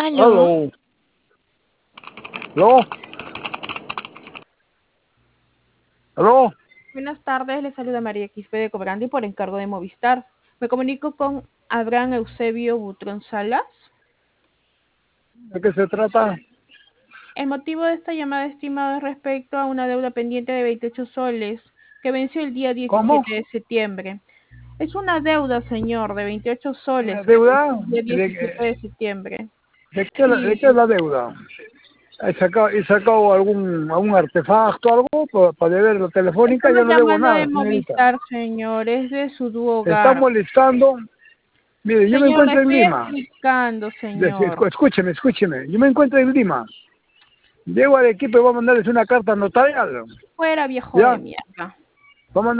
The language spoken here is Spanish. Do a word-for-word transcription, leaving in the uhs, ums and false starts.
Aló. Aló. ¿Aló? ¿Aló? Buenas tardes, le saluda María Quispe de Cobrandi por encargo de Movistar. Me comunico con Abraham Eusebio Butrón Salas. ¿De qué se trata? El motivo de esta llamada, estimado, es respecto a una deuda pendiente de veintiocho soles que venció el día ¿Cómo? diecisiete de septiembre. Es una deuda, señor, de veintiocho soles ¿Una que venció deuda? el día ¿De, diecisiete de septiembre. de, qué, la- de Sí, qué es la deuda? ¿He sacado, he sacado algún, algún artefacto, algo para, para deber la telefónica? estamos Yo no debo llamando de nada, señorita. Movistar, señor, es de su dúo ¿Se está hogar. molestando? Mire, yo me Señor, le encuentro en estoy Lima. explicando, De- señor. escúcheme, escúcheme. Yo me encuentro en Lima. Llego al equipo y voy a mandarles una carta notarial. Fuera, viejo de ¿Ya? mierda. Vamos a